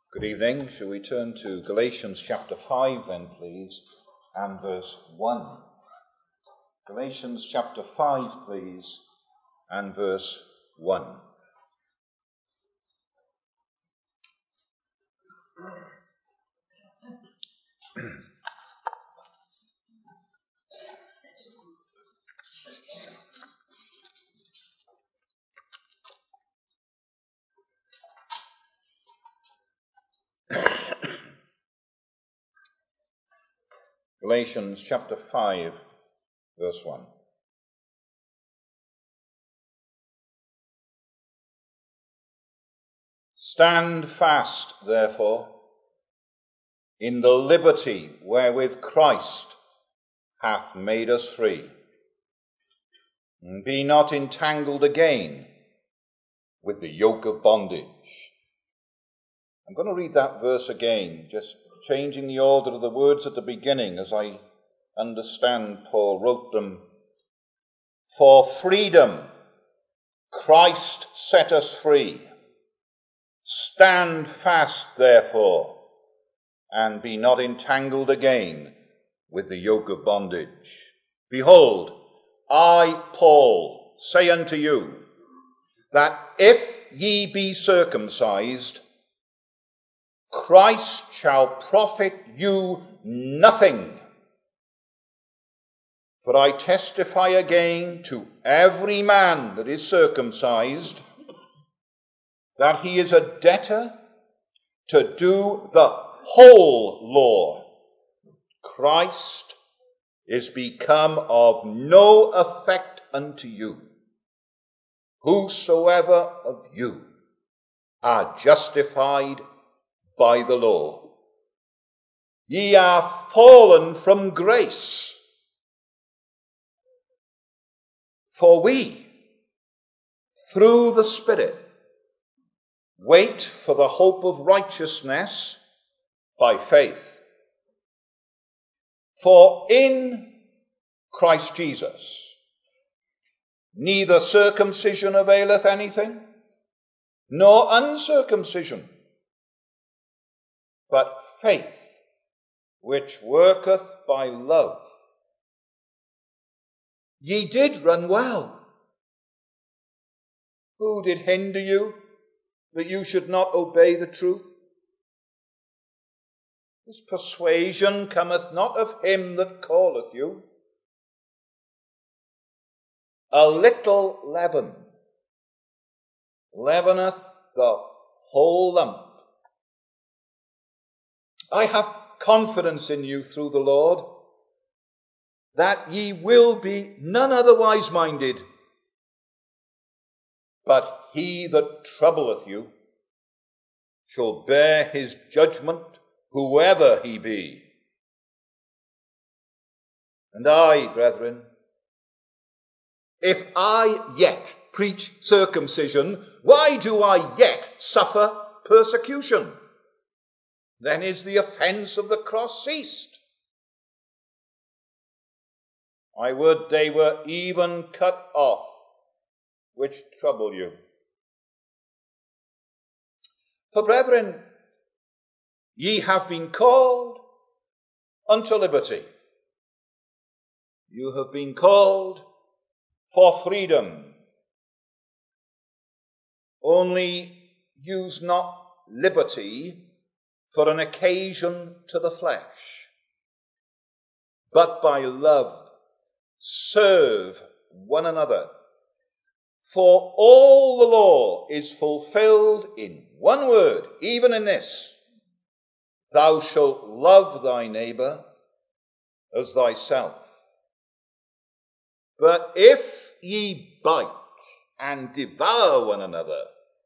Good evening. Shall we turn to Galatians chapter 5 then, please, and verse 1. Galatians chapter 5, please, and verse 1. Galatians chapter 5, verse 1. Stand fast, therefore, in the liberty wherewith Christ hath made us free, and be not entangled again with the yoke of bondage. I'm going to read that verse again, just changing the order of the words at the beginning as I understand Paul wrote them. For freedom Christ set us free. Stand fast, therefore, and be not entangled again with the yoke of bondage. Behold, I, Paul, say unto you, that if ye be circumcised, Christ shall profit you nothing. For I testify again to every man that is circumcised, that he is a debtor to do the whole law. Christ is become of no effect unto you. Whosoever of you are justified by the law. Ye are fallen from grace. For we, through the Spirit, wait for the hope of righteousness by faith. For in Christ Jesus neither circumcision availeth anything, nor uncircumcision, but faith which worketh by love. Ye did run well. Who did hinder you that you should not obey the truth? This persuasion cometh not of him that calleth you. A little leaven leaveneth the whole lump. I have confidence in you through the Lord, that ye will be none otherwise minded, but he that troubleth you shall bear his judgment, whoever he be. And I, brethren, if I yet preach circumcision, why do I yet suffer persecution? Then is the offence of the cross ceased. I would they were even cut off, which trouble you. For brethren, ye have been called unto liberty. You have been called for freedom. Only use not liberty for an occasion to the flesh, but by love serve one another. For all the law is fulfilled in one word, even in this: thou shalt love thy neighbor as thyself. But if ye bite and devour one another,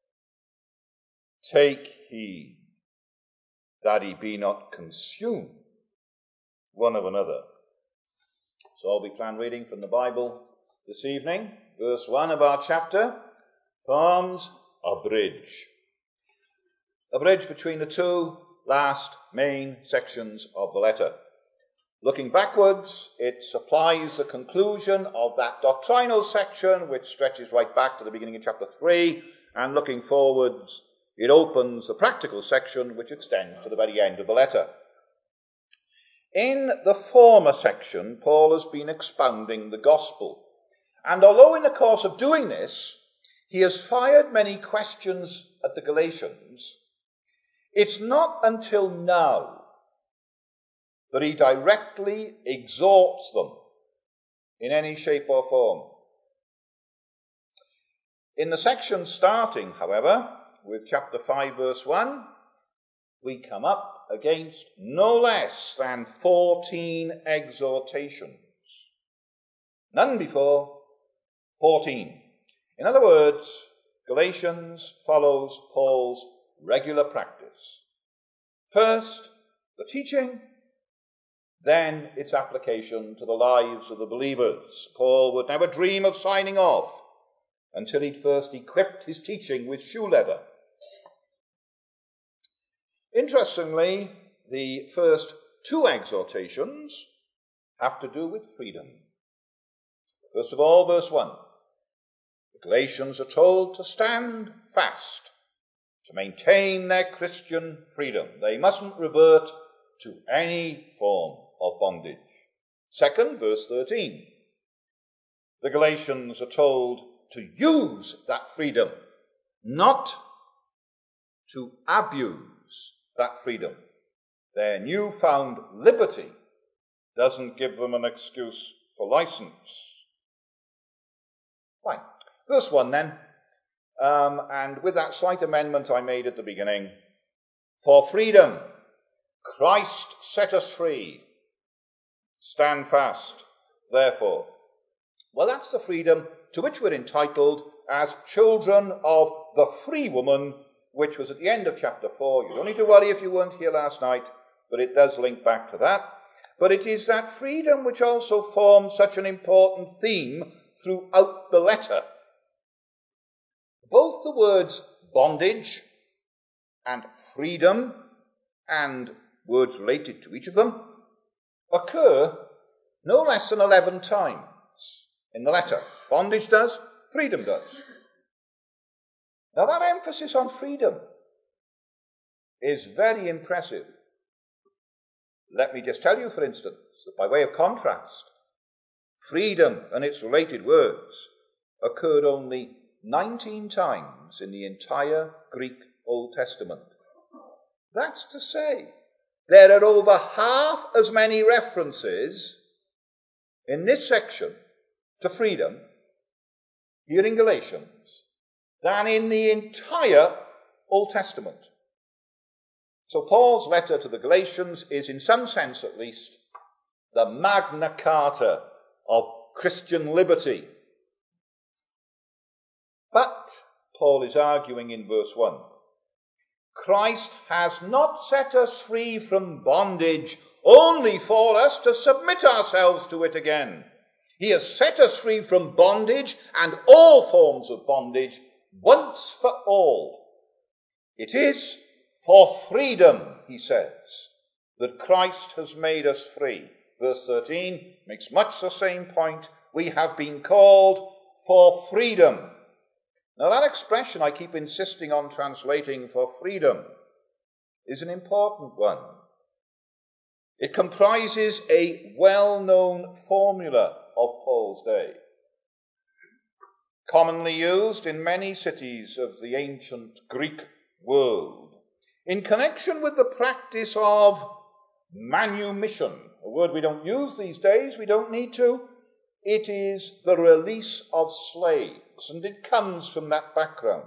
take heed that he be not consumed one of another. So we plan reading from the Bible this evening. Verse 1 of our chapter forms a bridge. A bridge between the two last main sections of the letter. Looking backwards, it supplies the conclusion of that doctrinal section which stretches right back to the beginning of chapter 3, and looking forwards, it opens the practical section which extends to the very end of the letter. In the former section, Paul has been expounding the gospel. And although in the course of doing this, he has fired many questions at the Galatians, it's not until now that he directly exhorts them in any shape or form. In the section starting, however, with chapter 5, verse 1, we come up against no less than 14 exhortations. None before, 14. In other words, Galatians follows Paul's regular practice. First, the teaching, then its application to the lives of the believers. Paul would never dream of signing off until he'd first equipped his teaching with shoe leather. Interestingly, the first two exhortations have to do with freedom. First of all, verse 1. The Galatians are told to stand fast, to maintain their Christian freedom. They mustn't revert to any form of bondage. Second, verse 13. The Galatians are told to use that freedom, not to abuse that freedom. Their newfound liberty doesn't give them an excuse for license. Fine. Verse 1 then, and with that slight amendment I made at the beginning, for freedom Christ set us free. Stand fast, therefore. Well, that's the freedom to which we're entitled as children of the free woman, which was at the end of chapter 4. You don't need to worry if you weren't here last night, but it does link back to that. But it is that freedom which also forms such an important theme throughout the letter. Both the words bondage and freedom and words related to each of them occur no less than 11 times in the letter. Bondage does, freedom does. Now that emphasis on freedom is very impressive. Let me just tell you, for instance, that by way of contrast, freedom and its related words occurred only 19 times in the entire Greek Old Testament. That's to say, there are over half as many references in this section to freedom here in Galatians than in the entire Old Testament. So Paul's letter to the Galatians is, in some sense at least, the Magna Carta of Christian liberty. But, Paul is arguing in verse 1, Christ has not set us free from bondage only for us to submit ourselves to it again. He has set us free from bondage and all forms of bondage once for all. It is for freedom, he says, that Christ has made us free. Verse 13 makes much the same point. We have been called for freedom. Now that expression I keep insisting on translating for freedom is an important one. It comprises a well-known formula of Paul's day, commonly used in many cities of the ancient Greek world, in connection with the practice of manumission, a word we don't use these days, we don't need to. It is the release of slaves, and it comes from that background.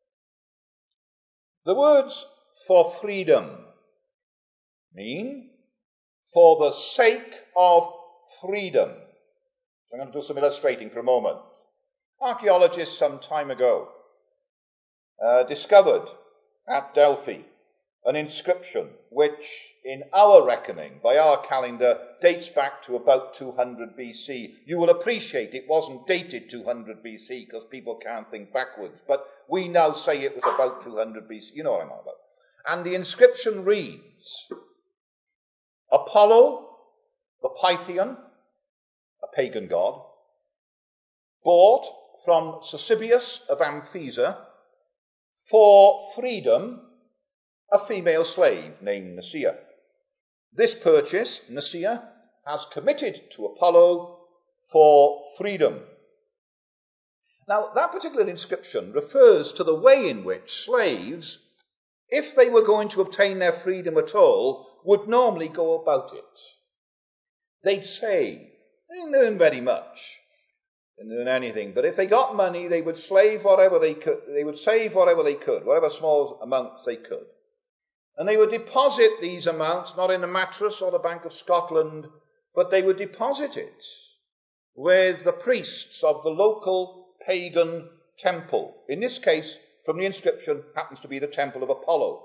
The words for freedom mean for the sake of freedom. So I'm going to do some illustrating for a moment. Archaeologists some time ago discovered at Delphi an inscription which, in our reckoning, by our calendar, dates back to about 200 BC. You will appreciate it wasn't dated 200 BC because people can't think backwards, but we now say it was about 200 BC. You know what I'm on about. And the inscription reads, Apollo, the Pythian, a pagan god, bought from Sisybius of Amphisa for freedom a female slave named Nicaea. This purchase, Nicaea has committed to Apollo for freedom. Now, that particular inscription refers to the way in which slaves, if they were going to obtain their freedom at all, would normally go about it. They'd save. They didn't earn very much. They didn't earn anything. But if they got money, they would slave whatever they could. They would save whatever they could, whatever small amounts they could. And they would deposit these amounts, not in the mattress or the Bank of Scotland, but they would deposit it with the priests of the local pagan temple. In this case, from the inscription, happens to be the Temple of Apollo.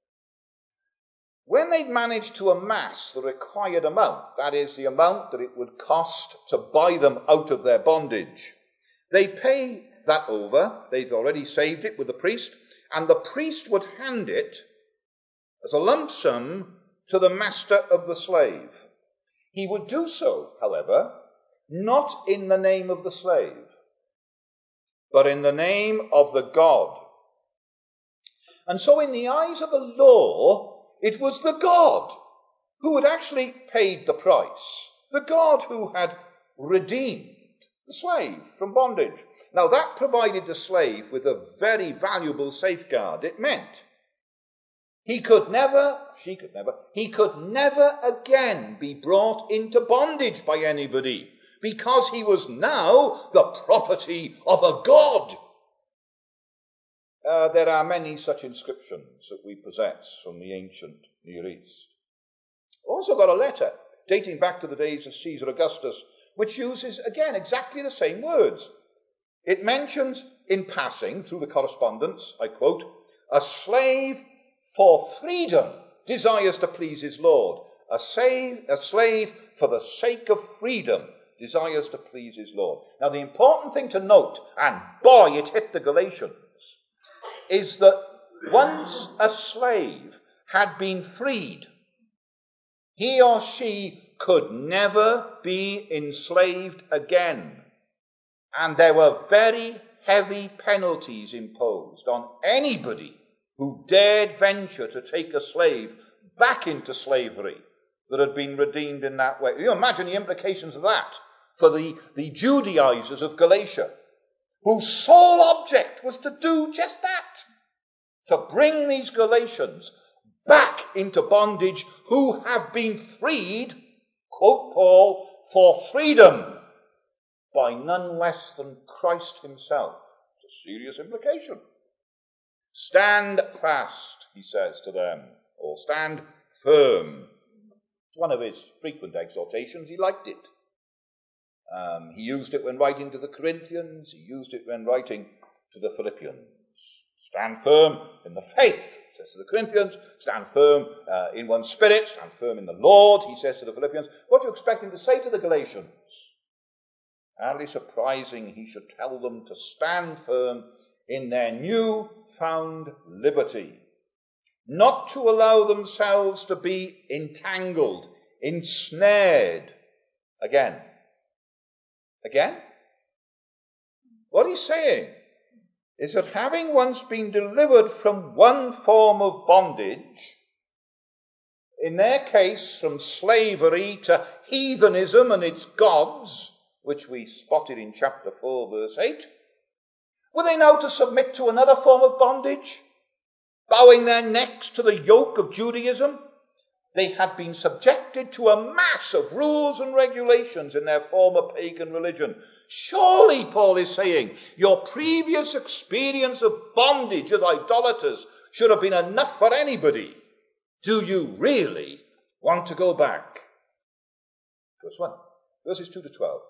When they'd managed to amass the required amount, that is, the amount that it would cost to buy them out of their bondage, they'd pay that over. They'd already saved it with the priest, and the priest would hand it as a lump sum to the master of the slave. He would do so, however, not in the name of the slave, but in the name of the god. And so in the eyes of the law, it was the god who had actually paid the price, the god who had redeemed the slave from bondage. Now that provided the slave with a very valuable safeguard. It meant he could never again be brought into bondage by anybody, because he was now the property of a god. There are many such inscriptions that we possess from the ancient Near East. Also got a letter dating back to the days of Caesar Augustus, which uses, again, exactly the same words. It mentions in passing, through the correspondence, I quote, "A slave for freedom desires to please his lord. A slave for the sake of freedom desires to please his lord." Now, the important thing to note, and boy, it hit the Galatians, is that once a slave had been freed, he or she could never be enslaved again. And there were very heavy penalties imposed on anybody who dared venture to take a slave back into slavery that had been redeemed in that way. You imagine the implications of that for the Judaizers of Galatia, whose sole object was to do just that, to bring these Galatians back into bondage, who have been freed, quote Paul, for freedom by none less than Christ himself. It's a serious implication. Stand fast, he says to them, or stand firm. It's one of his frequent exhortations. He liked it. He used it when writing to the Corinthians. He used it when writing to the Philippians. Stand firm in the faith, he says to the Corinthians. Stand firm in one spirit. Stand firm in the Lord, he says to the Philippians. What do you expect him to say to the Galatians? Hardly surprising he should tell them to stand firm in their new-found liberty, not to allow themselves to be entangled, ensnared again. Again? What he's saying is that having once been delivered from one form of bondage, in their case from slavery to heathenism and its gods, which we spotted in chapter 4, verse 8, were they now to submit to another form of bondage, bowing their necks to the yoke of Judaism? They had been subjected to a mass of rules and regulations in their former pagan religion. Surely, Paul is saying, your previous experience of bondage as idolaters should have been enough for anybody. Do you really want to go back? Verse 1, verses 2 to 12.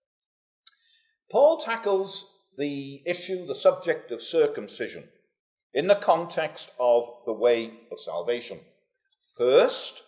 Paul tackles the issue, the subject of circumcision, in the context of the way of salvation. First,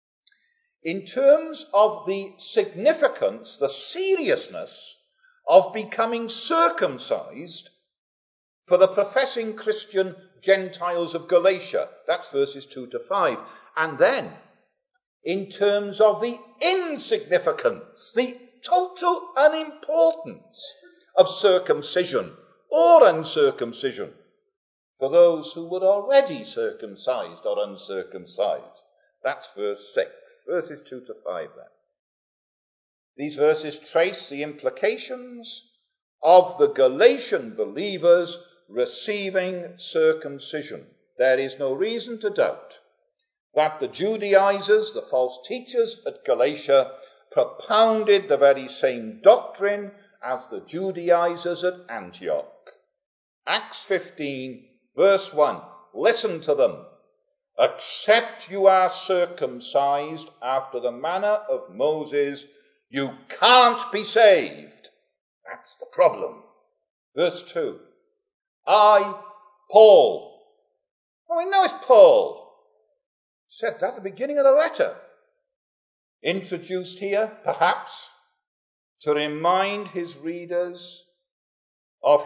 in terms of the significance, the seriousness of becoming circumcised for the professing Christian Gentiles of Galatia. That's verses 2 to 5. And then, in terms of the insignificance, the total unimportance of circumcision or uncircumcision for those who were already circumcised or uncircumcised. That's verse 6. Verses 2 to 5 then. These verses trace the implications of the Galatian believers receiving circumcision. There is no reason to doubt that the Judaizers, the false teachers at Galatia, propounded the very same doctrine as the Judaizers at Antioch. Acts 15, verse 1. Listen to them. Except you are circumcised after the manner of Moses, you can't be saved. That's the problem. Verse 2. I, Paul. Oh, we know it's Paul. Said that at the beginning of the letter. Introduced here, perhaps, to remind his readers of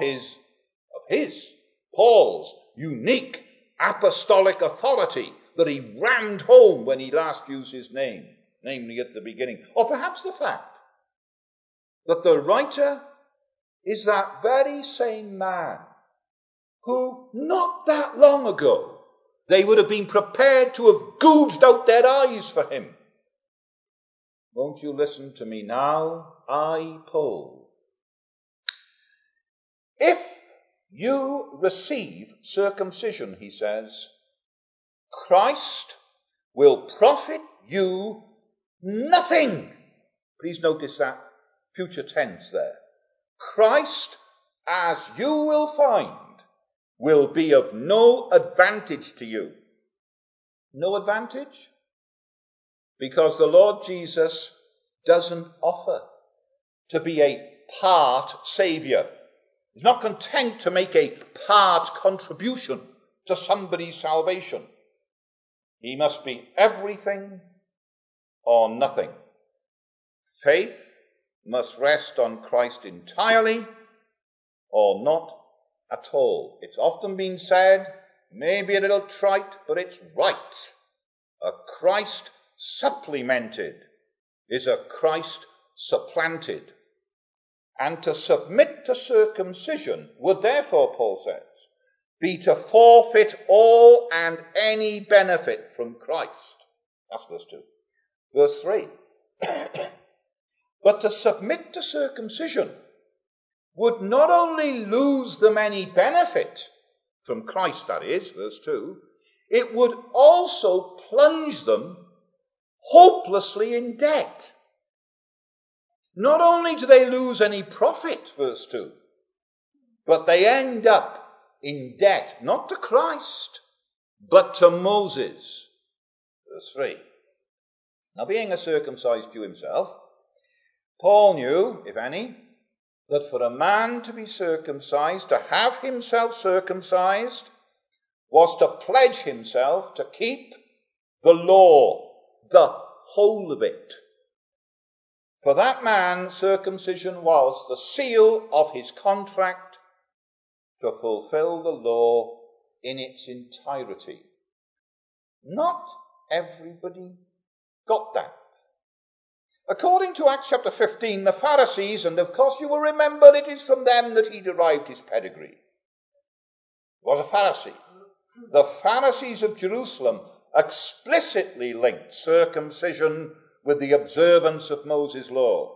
Paul's unique apostolic authority that he rammed home when he last used his name, namely at the beginning. Or perhaps the fact that the writer is that very same man who, not that long ago, they would have been prepared to have gouged out their eyes for him. Won't you listen to me now? I, Paul. If you receive circumcision, he says, Christ will profit you nothing. Please notice that future tense there. Christ, as you will find, will be of no advantage to you. No advantage? Because the Lord Jesus doesn't offer to be a part saviour. He's not content to make a part contribution to somebody's salvation. He must be everything or nothing. Faith must rest on Christ entirely or not at all. It's often been said, maybe a little trite, but it's right. A Christ supplemented is a Christ supplanted. And to submit to circumcision would therefore, Paul says, be to forfeit all and any benefit from Christ. That's verse 2. Verse 3. But to submit to circumcision would not only lose them any benefit from Christ, that is, verse 2, it would also plunge them hopelessly in debt. Not only do they lose any profit, verse 2, but they end up in debt, not to Christ, but to Moses. Verse 3. Now, being a circumcised Jew himself, Paul knew, if any, that for a man to be circumcised, to have himself circumcised, was to pledge himself to keep the law, the whole of it. For that man, circumcision was the seal of his contract to fulfill the law in its entirety. Not everybody got that. According to Acts chapter 15, the Pharisees, and of course you will remember it is from them that he derived his pedigree, was a Pharisee. The Pharisees of Jerusalem explicitly linked circumcision with the observance of Moses' law.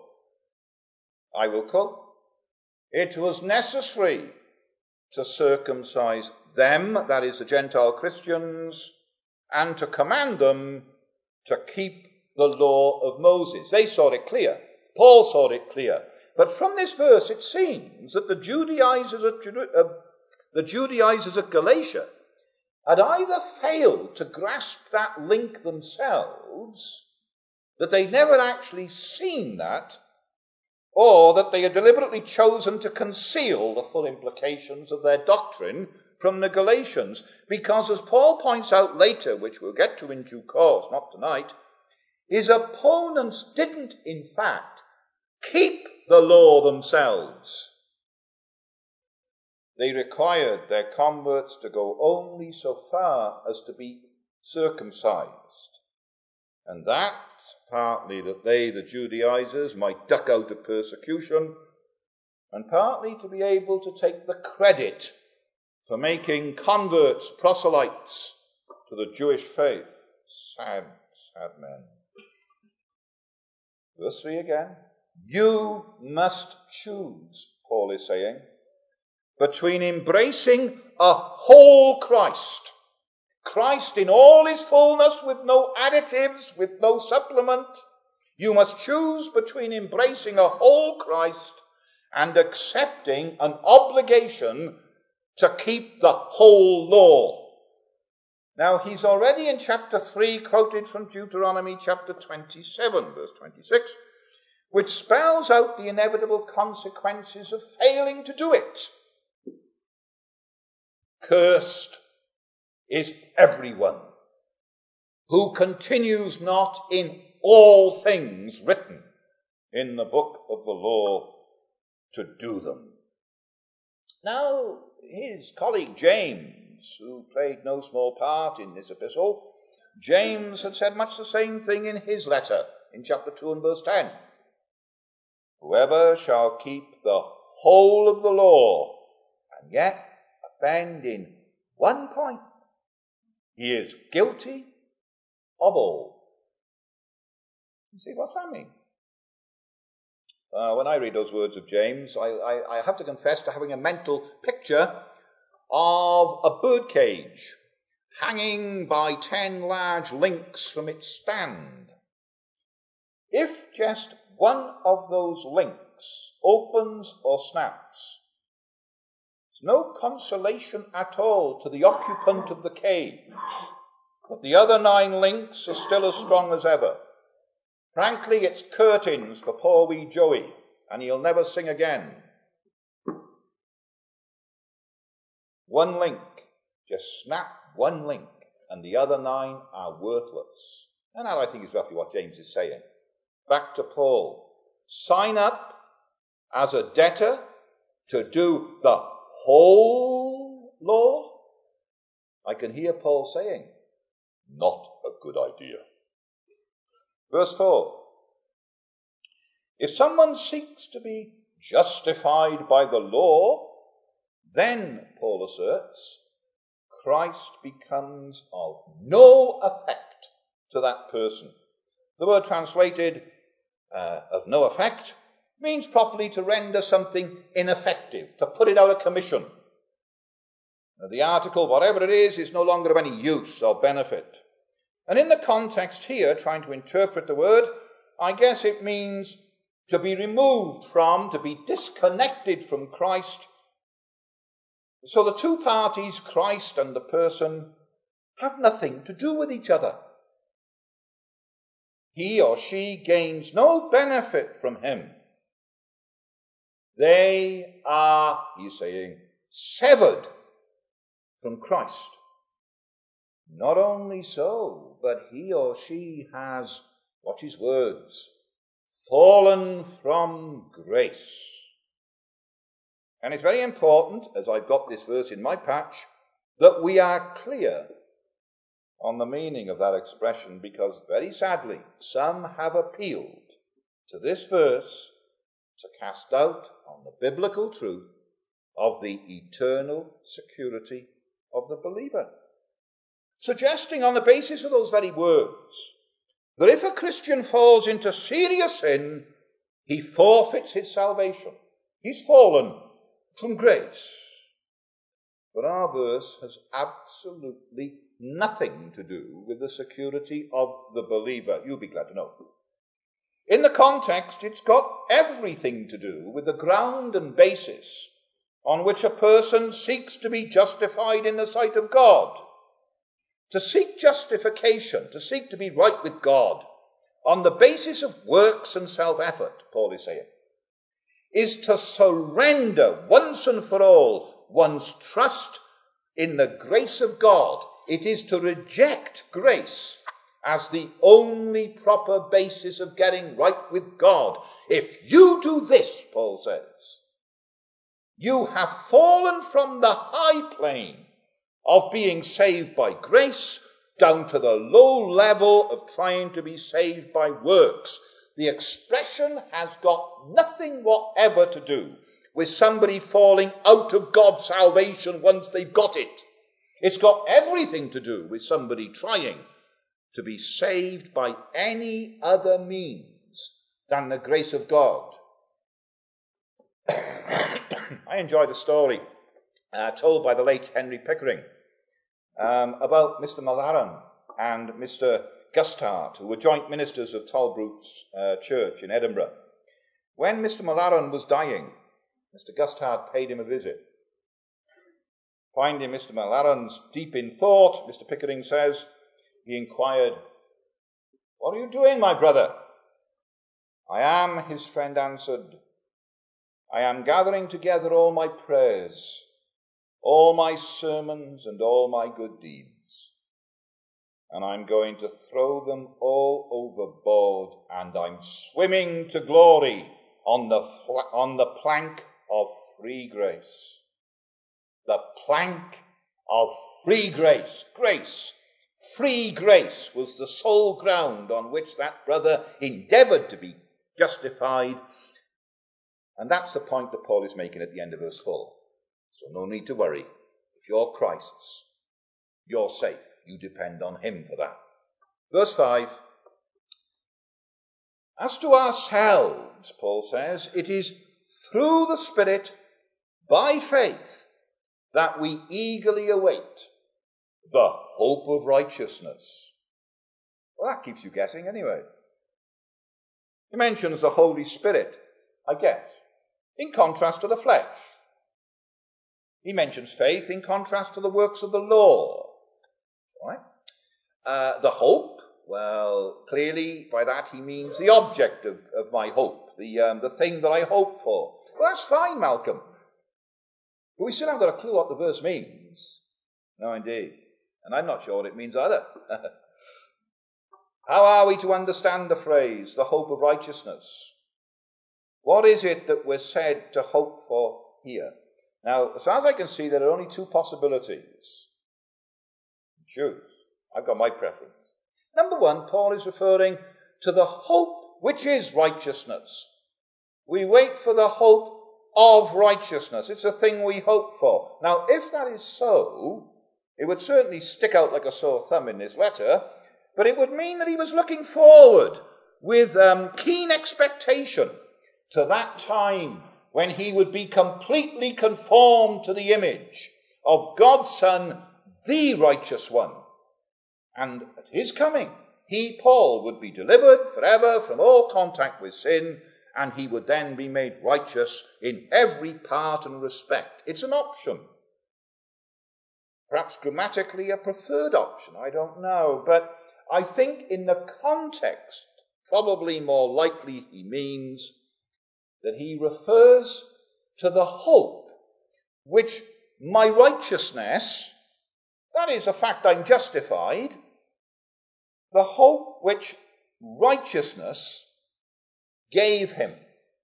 I will quote, "It was necessary to circumcise them," that is the Gentile Christians, "and to command them to keep the law of Moses." They saw it clear. Paul saw it clear. But from this verse it seems that the Judaizers at Galatia had either failed to grasp that link themselves, that they'd never actually seen that, or that they had deliberately chosen to conceal the full implications of their doctrine from the Galatians. Because, as Paul points out later, which we'll get to in due course, not tonight, his opponents didn't, in fact, keep the law themselves. They required their converts to go only so far as to be circumcised. And that, partly that they, the Judaizers, might duck out of persecution, and partly to be able to take the credit for making converts, proselytes to the Jewish faith. Sad, sad men. Verse 3 again. You must choose, Paul is saying, between embracing a whole Christ, Christ in all his fullness, with no additives, with no supplement. You must choose between embracing a whole Christ and accepting an obligation to keep the whole law. Now, he's already in chapter 3 quoted from Deuteronomy chapter 27, verse 26, which spells out the inevitable consequences of failing to do it. Cursed is everyone who continues not in all things written in the book of the law to do them. Now, his colleague James, who played no small part in this epistle, James had said much the same thing in his letter in chapter 2 and verse 10. Whoever shall keep the whole of the law and yet offend in one point, he is guilty of all. You see, what's that mean? When I read those words of James, I have to confess to having a mental picture of a birdcage hanging by 10 large links from its stand. If just one of those links opens or snaps, there's no consolation at all to the occupant of the cage, but the other 9 links are still as strong as ever. Frankly, it's curtains for poor wee Joey, and he'll never sing again. One link, just snap one link, and the other 9 are worthless. And that, I think, is roughly what James is saying. Back to Paul. Sign up as a debtor to do the whole law? I can hear Paul saying, not a good idea. Verse 4. If someone seeks to be justified by the law, then, Paul asserts, Christ becomes of no effect to that person. The word translated of no effect means properly to render something ineffective, to put it out of commission. Now, the article, whatever it is no longer of any use or benefit. And in the context here, trying to interpret the word, I guess it means to be removed from, to be disconnected from Christ. So the two parties, Christ and the person, have nothing to do with each other. He or she gains no benefit from him. They are, he's saying, severed from Christ. Not only so, but he or she has, watch his words, fallen from grace. And it's very important, as I've got this verse in my patch, that we are clear on the meaning of that expression, because very sadly, some have appealed to this verse to cast doubt on the biblical truth of the eternal security of the believer, suggesting on the basis of those very words that if a Christian falls into serious sin, he forfeits his salvation. He's fallen from grace. But our verse has absolutely nothing to do with the security of the believer. You'll be glad to know. In the context, it's got everything to do with the ground and basis on which a person seeks to be justified in the sight of God. To seek justification, to seek to be right with God, on the basis of works and self-effort, Paul is saying, is to surrender once and for all one's trust in the grace of God. It is to reject grace as the only proper basis of getting right with God. If you do this, Paul says, you have fallen from the high plane of being saved by grace down to the low level of trying to be saved by works. The expression has got nothing whatever to do with somebody falling out of God's salvation once they've got it. It's got everything to do with somebody trying to be saved by any other means than the grace of God. I enjoy the story told by the late Henry Pickering about Mr. Malharon and Mr. Gustard, who were joint ministers of Tolbrook's church in Edinburgh. When Mr. Malharon was dying, Mr. Gustard paid him a visit. Finding Mr. Malharon's deep in thought, Mr. Pickering says, he inquired, "What are you doing, my brother?" "I am," his friend answered, "I am gathering together all my prayers, all my sermons, and all my good deeds. And I'm going to throw them all overboard, and I'm swimming to glory on the plank of free grace." The plank of free grace. Grace. Free grace was the sole ground on which that brother endeavoured to be justified. And that's the point that Paul is making at the end of verse 4. So no need to worry. If you're Christ's, you're safe. You depend on him for that. Verse 5. As to ourselves, Paul says, it is through the Spirit, by faith, that we eagerly await the hope of righteousness. Well, that keeps you guessing anyway. He mentions the Holy Spirit, I guess, in contrast to the flesh. He mentions faith in contrast to the works of the law. Right? The hope, well, clearly by that he means the object of my hope, the thing that I hope for. Well, that's fine, Malcolm. But we still haven't got a clue what the verse means. No, indeed. And I'm not sure what it means either. How are we to understand the phrase, the hope of righteousness? What is it that we're said to hope for here? Now, as far as I can see, there are only two possibilities. Choose. I've got my preference. Number one, Paul is referring to the hope which is righteousness. We wait for the hope of righteousness. It's a thing we hope for. Now, if that is so, it would certainly stick out like a sore thumb in his letter, but it would mean that he was looking forward with keen expectation to that time when he would be completely conformed to the image of God's Son, the righteous one. And at his coming, he, Paul, would be delivered forever from all contact with sin, and he would then be made righteous in every part and respect. It's an option. Perhaps grammatically a preferred option, I don't know. But I think in the context, probably more likely he means that he refers to the hope which my righteousness, that is the fact I'm justified, the hope which righteousness gave him.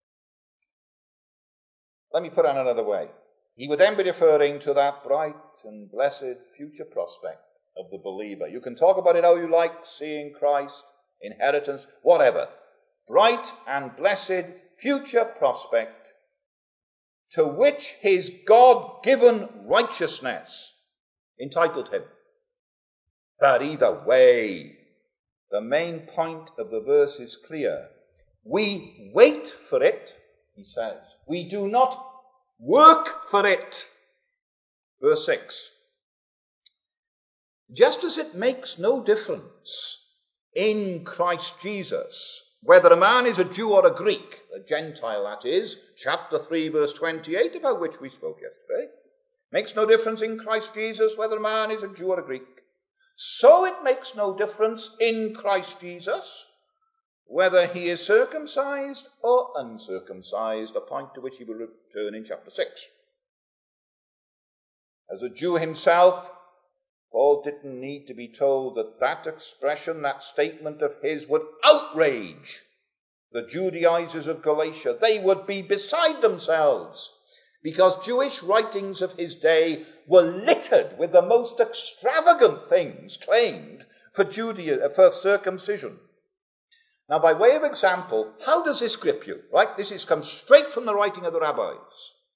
Let me put it another way. He would then be referring to that bright and blessed future prospect of the believer. You can talk about it how you like, seeing Christ, inheritance, whatever. Bright and blessed future prospect to which his God-given righteousness entitled him. But either way, the main point of the verse is clear. We wait for it, he says. We do not work for it. Verse 6. Just as it makes no difference in Christ Jesus whether a man is a Jew or a Greek, a Gentile that is, chapter 3 verse 28, about which we spoke yesterday, makes no difference in Christ Jesus whether a man is a Jew or a Greek. So it makes no difference in Christ Jesus whether he is circumcised or uncircumcised, a point to which he will return in chapter 6. As a Jew himself, Paul didn't need to be told that that expression, that statement of his, would outrage the Judaizers of Galatia. They would be beside themselves, because Jewish writings of his day were littered with the most extravagant things claimed for circumcision. Now, by way of example, how does this grip you? Right? This comes straight from the writing of the rabbis.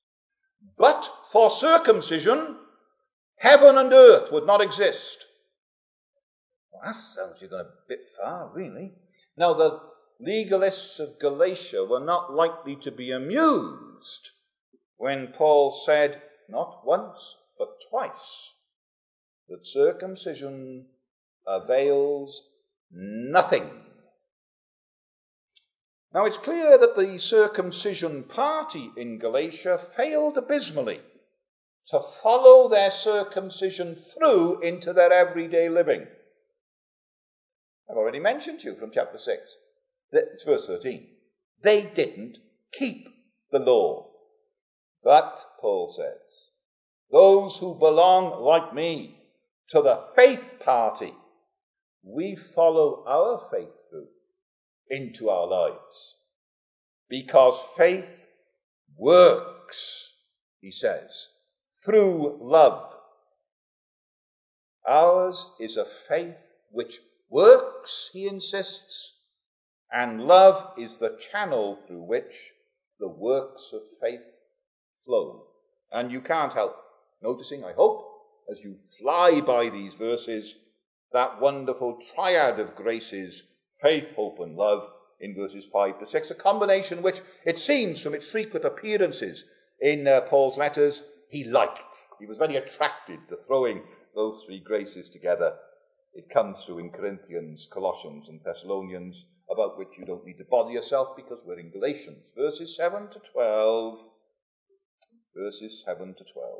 but for circumcision, heaven and earth would not exist. Well, that sounds you're going a bit far, really. Now, the legalists of Galatia were not likely to be amused when Paul said, not once, but twice, that circumcision avails nothing. Now, it's clear that the circumcision party in Galatia failed abysmally to follow their circumcision through into their everyday living. I've already mentioned to you from chapter 6. It's verse 13. They didn't keep the law. But, Paul says, those who belong, like me, to the faith party, we follow our faith through into our lives. Because faith works, he says, through love. Ours is a faith which works, he insists, and love is the channel through which the works of faith flow. And you can't help noticing, I hope, as you fly by these verses, that wonderful triad of graces, faith, hope, and love, in verses 5 to 6, a combination which, it seems from its frequent appearances in Paul's letters, he liked. He was very attracted to throwing those three graces together. It comes through in Corinthians, Colossians, and Thessalonians, about which you don't need to bother yourself because we're in Galatians, verses 7 to 12. Verses 7 to 12.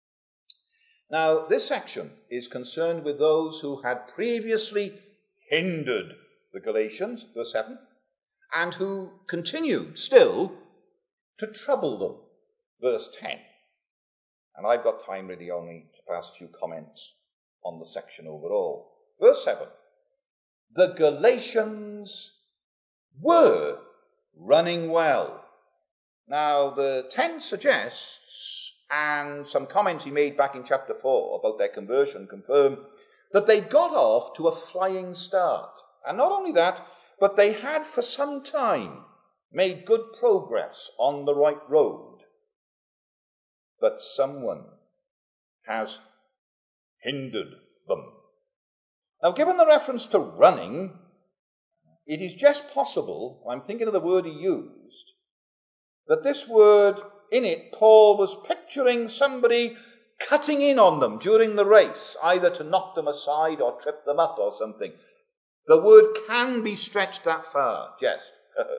Now, this section is concerned with those who had previously hindered the Galatians, verse 7, and who continued still to trouble them, verse 10. And I've got time really only to pass a few comments on the section overall. Verse 7. The Galatians were running well. Now, the tense suggests, and some comments he made back in chapter 4 about their conversion confirm, that they got off to a flying start. And not only that, but they had for some time made good progress on the right road. But someone has hindered them. Now, given the reference to running, it is just possible, I'm thinking of the word he used, that this word, in it, Paul was picturing somebody cutting in on them during the race, either to knock them aside or trip them up or something. The word can be stretched that far, yes.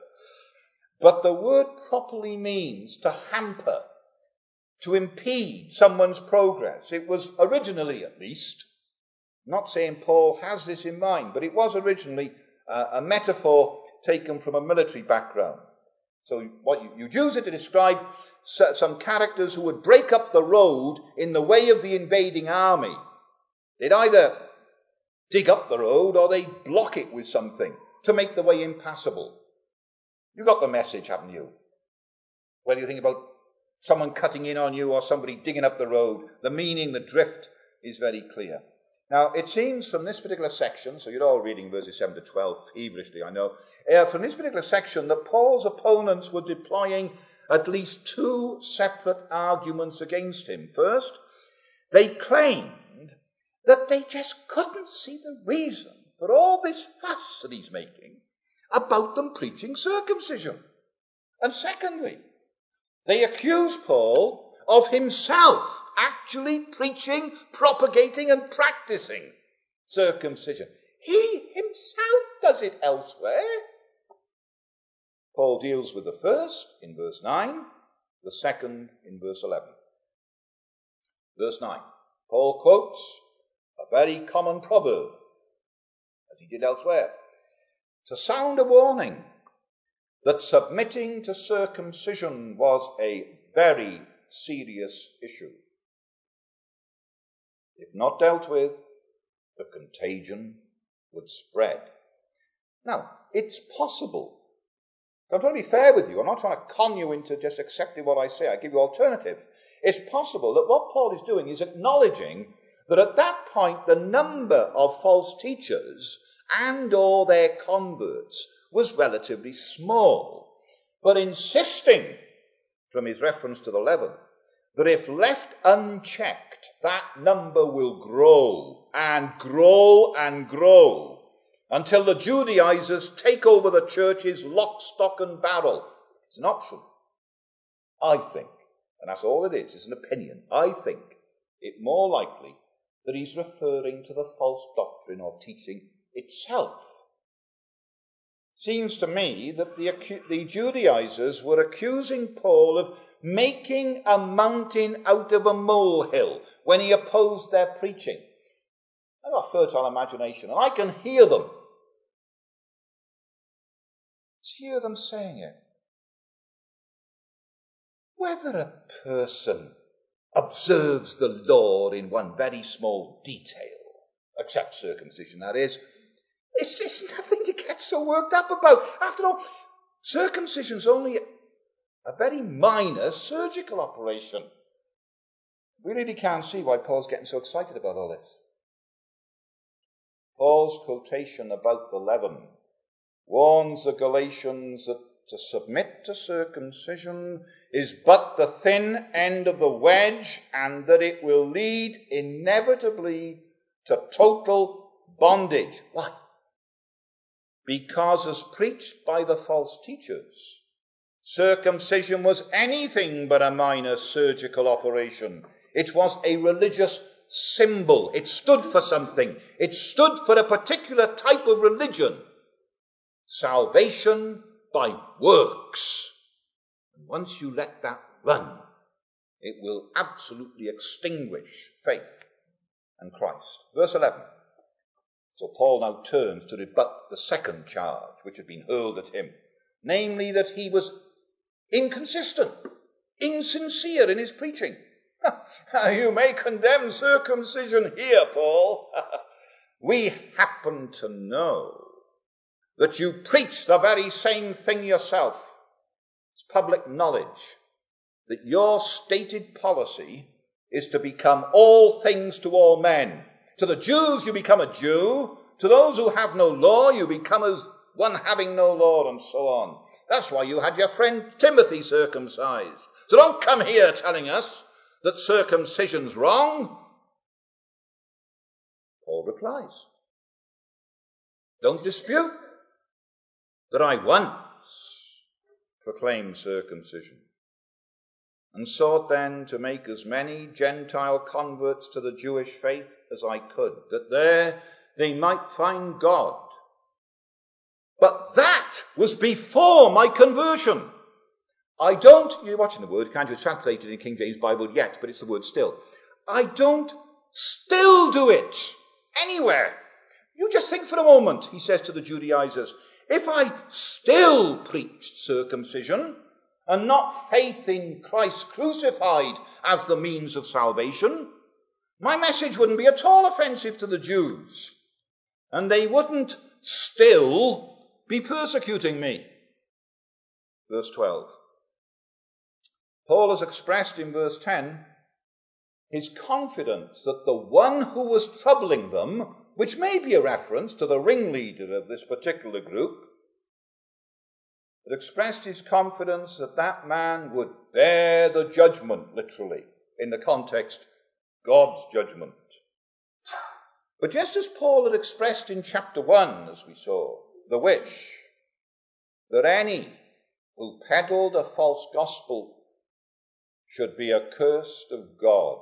But the word properly means to hamper, to impede someone's progress. It was originally, at least, I'm not saying Paul has this in mind, but it was originally a metaphor taken from a military background. So what you'd use it to describe some characters who would break up the road in the way of the invading army. They'd either dig up the road or they'd block it with something to make the way impassable. You got the message, haven't you? Whether you think about someone cutting in on you or somebody digging up the road, the meaning, the drift is very clear. Now, it seems from this particular section, so you're all reading verses 7 to 12 feverishly, I know, from this particular section that Paul's opponents were deploying at least two separate arguments against him. First, they claimed that they just couldn't see the reason for all this fuss that he's making about them preaching circumcision. And secondly, they accused Paul of himself actually preaching, propagating, and practicing circumcision. He himself does it elsewhere. Paul deals with the first in verse 9, the second in verse 11. Verse 9, Paul quotes a very common proverb, as he did elsewhere, to sound a warning that submitting to circumcision was a very serious issue. If not dealt with, the contagion would spread. Now, it's possible. I'm trying to be fair with you. I'm not trying to con you into just accepting what I say. I give you alternatives. It's possible that what Paul is doing is acknowledging that at that point the number of false teachers and or their converts was relatively small, but insisting, from his reference to the leaven, that if left unchecked, that number will grow and grow and grow until the Judaizers take over the churches lock, stock and barrel. It's an option. I think, and that's all it is, it's an opinion, I think it more likely that he's referring to the false doctrine or teaching itself. Seems to me that the Judaizers were accusing Paul of making a mountain out of a molehill when he opposed their preaching. I've got a fertile imagination, and I can hear them. Hear them saying it. Whether a person observes the law in one very small detail, except circumcision, that is, it's just nothing to get so worked up about. After all, circumcision's only a very minor surgical operation. We really can't see why Paul's getting so excited about all this. Paul's quotation about the leaven warns the Galatians that to submit to circumcision is but the thin end of the wedge, and that it will lead inevitably to total bondage. Why? Because as preached by the false teachers, circumcision was anything but a minor surgical operation. It was a religious symbol. It stood for something. It stood for a particular type of religion. Salvation by works. And once you let that run, it will absolutely extinguish faith and Christ. Verse 11. So Paul now turns to rebut the second charge which had been hurled at him, namely that he was inconsistent, insincere in his preaching. You may condemn circumcision here, Paul. We happen to know that you preach the very same thing yourself. It's public knowledge that your stated policy is to become all things to all men. To the Jews you become a Jew. To those who have no law you become as one having no law, and so on. That's why you had your friend Timothy circumcised. So don't come here telling us that circumcision's wrong. Paul replies, don't dispute that I once proclaimed circumcision, and sought then to make as many Gentile converts to the Jewish faith as I could, that there they might find God. But that was before my conversion. You're watching the word, can't you? It's translated in King James Bible yet, but it's the word still. I don't still do it anywhere. You just think for a moment, he says to the Judaizers, if I still preached circumcision and not faith in Christ crucified as the means of salvation, my message wouldn't be at all offensive to the Jews, and they wouldn't still be persecuting me. Verse 12. Paul has expressed in verse 10 his confidence that the one who was troubling them, which may be a reference to the ringleader of this particular group, had expressed his confidence that that man would bear the judgment, literally, in the context, God's judgment. But just as Paul had expressed in chapter 1, as we saw, the wish that any who peddled a false gospel should be accursed of God,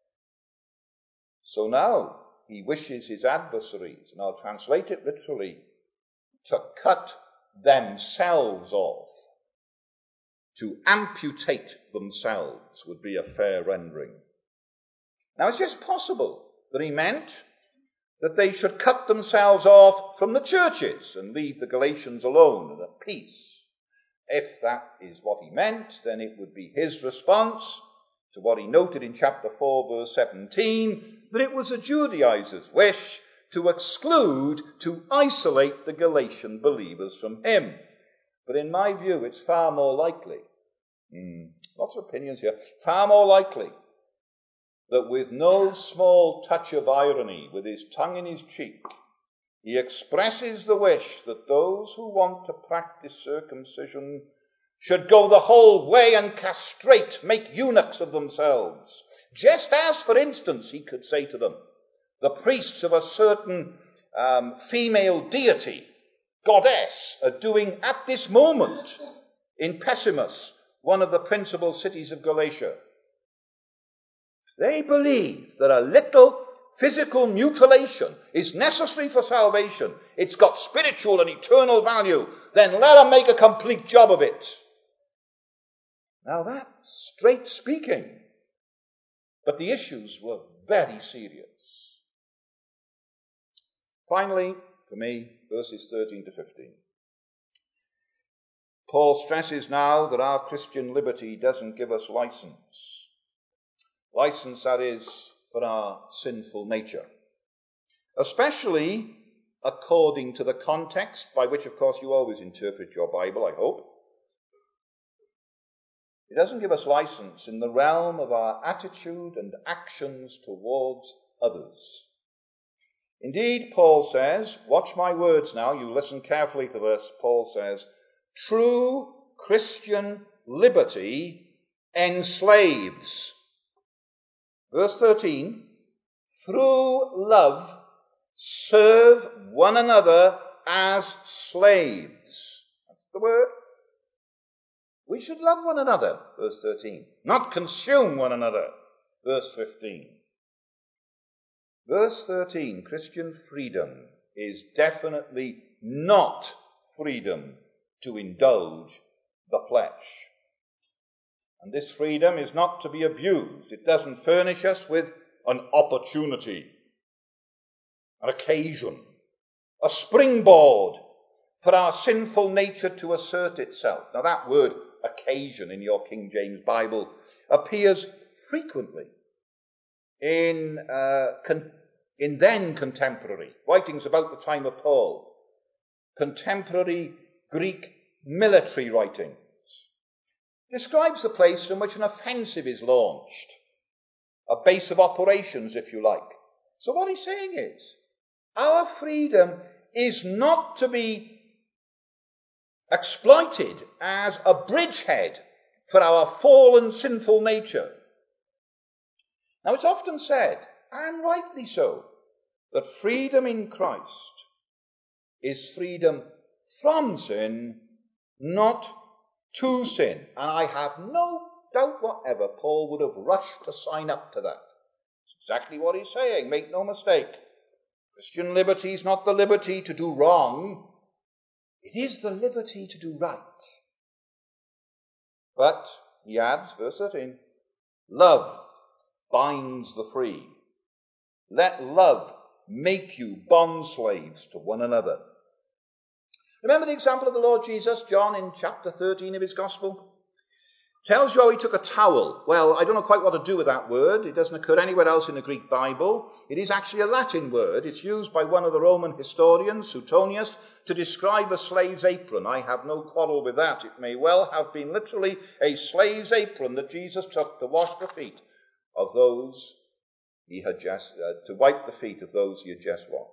so now he wishes his adversaries, and I'll translate it literally, to cut themselves off. To amputate themselves would be a fair rendering. Now it's just possible that he meant that they should cut themselves off from the churches and leave the Galatians alone and at peace. If that is what he meant, then it would be his response to what he noted in chapter 4, verse 17, that it was a Judaizer's wish to exclude, to isolate the Galatian believers from him. But in my view, it's far more likely, lots of opinions here, far more likely that with no small touch of irony, with his tongue in his cheek, he expresses the wish that those who want to practice circumcision should go the whole way and castrate, make eunuchs of themselves. Just as, for instance, he could say to them, the priests of a certain female deity, goddess, are doing at this moment in Pessimus, one of the principal cities of Galatia. They believe that a little physical mutilation is necessary for salvation. It's got spiritual and eternal value. Then let them make a complete job of it. Now that's straight speaking. But the issues were very serious. Finally, for me, verses 13 to 15. Paul stresses now that our Christian liberty doesn't give us license. License, that is, for our sinful nature. Especially according to the context, by which, of course, you always interpret your Bible, I hope. It doesn't give us license in the realm of our attitude and actions towards others. Indeed, Paul says, watch my words now, you listen carefully to this, Paul says, true Christian liberty enslaves. Verse 13, through love serve one another as slaves. That's the word. We should love one another, verse 13, not consume one another, verse 15. Verse 13, Christian freedom is definitely not freedom to indulge the flesh. And this freedom is not to be abused. It doesn't furnish us with an opportunity, an occasion, a springboard for our sinful nature to assert itself. Now that word occasion in your King James Bible appears frequently in then contemporary writings about the time of Paul, contemporary Greek military writings. Describes the place in which an offensive is launched, a base of operations, if you like. So what he's saying is, our freedom is not to be exploited as a bridgehead for our fallen, sinful nature. Now, it's often said, and rightly so, that freedom in Christ is freedom from sin, not to sin. And I have no doubt whatever Paul would have rushed to sign up to that. It's exactly what he's saying, make no mistake. Christian liberty is not the liberty to do wrong, it is the liberty to do right. But, he adds, verse 13, love binds the free. Let love make you bondslaves to one another. Remember the example of the Lord Jesus, John in chapter 13 of his Gospel? Tells you how he took a towel. Well, I don't know quite what to do with that word. It doesn't occur anywhere else in the Greek Bible. It is actually a Latin word. It's used by one of the Roman historians, Suetonius, to describe a slave's apron. I have no quarrel with that. It may well have been literally a slave's apron that Jesus took to wash the feet of those he had just, to wipe the feet of those he had just washed.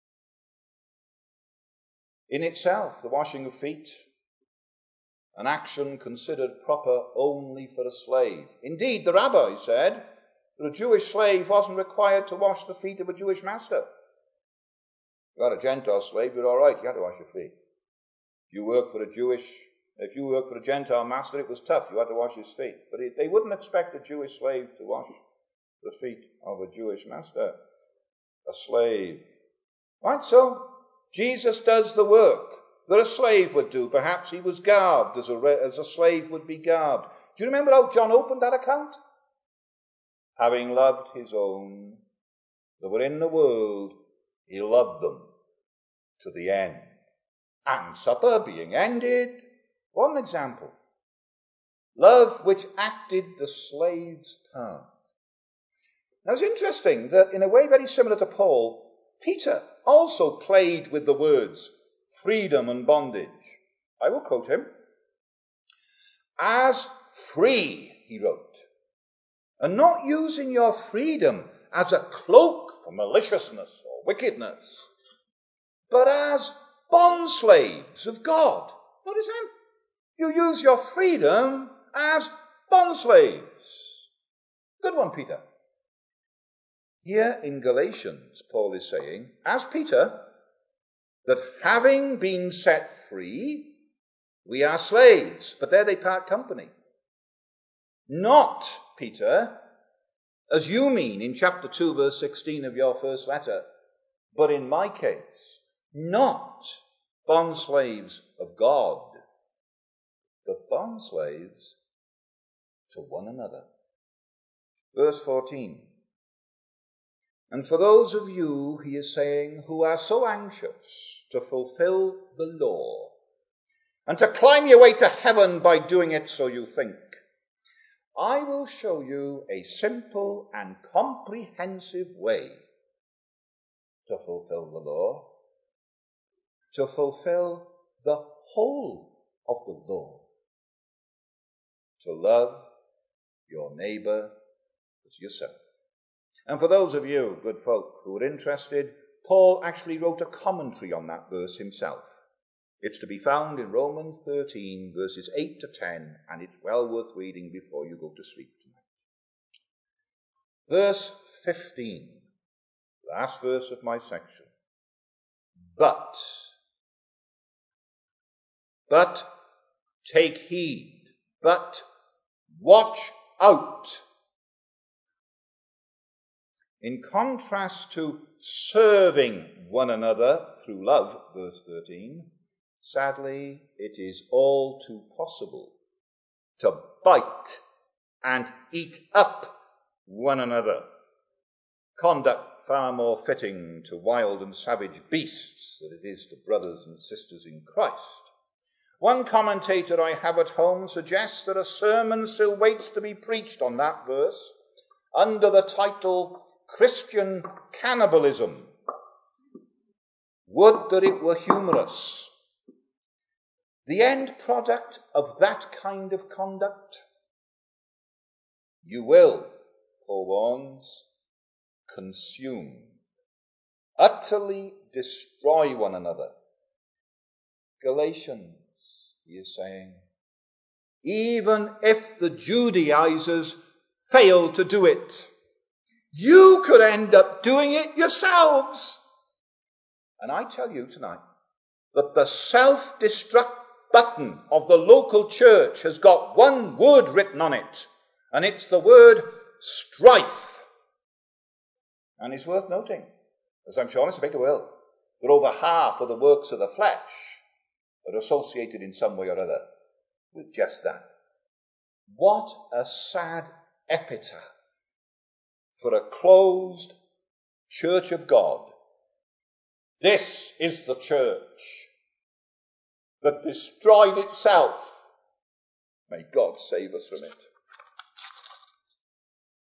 In itself, the washing of feet, an action considered proper only for a slave. Indeed, the rabbi said that a Jewish slave wasn't required to wash the feet of a Jewish master. If you had a Gentile slave, you're all right, you had to wash your feet. If you worked for a Gentile master, it was tough, you had to wash his feet. But they wouldn't expect a Jewish slave to wash the feet of a Jewish master, a slave. Right, so Jesus does the work that a slave would do. Perhaps he was garbed as a slave would be garbed. Do you remember how John opened that account? Having loved his own that were in the world, he loved them to the end. And supper being ended, one example. Love which acted the slave's part. Now it's interesting that in a way very similar to Paul, Peter also played with the words freedom and bondage. I will quote him. As free, he wrote, and not using your freedom as a cloak for maliciousness or wickedness, but as bondslaves of God. Notice that? You use your freedom as bondslaves. Good one, Peter. Here in Galatians, Paul is saying, as Peter, that having been set free, we are slaves. But there they part company. Not, Peter, as you mean in chapter 2, verse 16 of your first letter, but in my case, not bondslaves of God, but bondslaves to one another. Verse 14. And for those of you, he is saying, who are so anxious to fulfill the law and to climb your way to heaven by doing it so you think, I will show you a simple and comprehensive way to fulfill the law, to fulfill the whole of the law, to love your neighbor as yourself. And for those of you, good folk, who are interested, Paul actually wrote a commentary on that verse himself. It's to be found in Romans 13, verses 8 to 10, and it's well worth reading before you go to sleep tonight. Verse 15, last verse of my section. But take heed, but watch out. In contrast to serving one another through love, verse 13, sadly, it is all too possible to bite and eat up one another. Conduct far more fitting to wild and savage beasts than it is to brothers and sisters in Christ. One commentator I have at home suggests that a sermon still waits to be preached on that verse under the title Christian Cannibalism. Would that it were humorous. The end product of that kind of conduct, you will, Paul warns, consume, utterly destroy one another. Galatians, he is saying, even if the Judaizers fail to do it, you could end up doing it yourselves. And I tell you tonight that the self-destruct button of the local church has got one word written on it, and it's the word strife. And it's worth noting, as I'm sure Mr. Baker will, that over half of the works of the flesh are associated in some way or other with just that. What a sad epitaph for a closed church of God. This is the church that destroyed itself. May God save us from it.